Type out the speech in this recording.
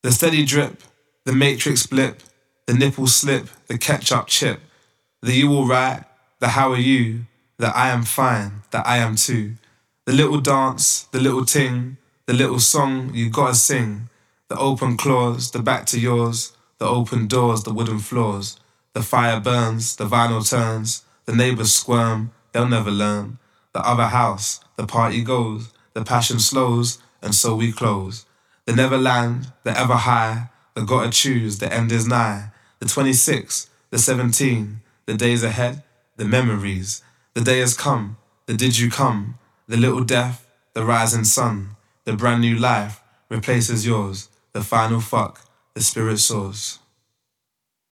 The steady drip, the matrix blip, the nipple slip, the ketchup chip, the you alright, the how are you, the I am fine, the I am too. The little dance, the little ting, the little song you gotta sing, the open claws, the back to yours, the open doors, the wooden floors. The fire burns, the vinyl turns, the neighbors squirm, they'll never learn. The other house, the party goes, the passion slows, and so we close. The Neverland, the ever high, the gotta choose, the end is nigh. The 26, the 17, the days ahead, the memories. The day has come, the did you come, the little death, the rising sun. The brand new life replaces yours, the final fuck, the spirit soars.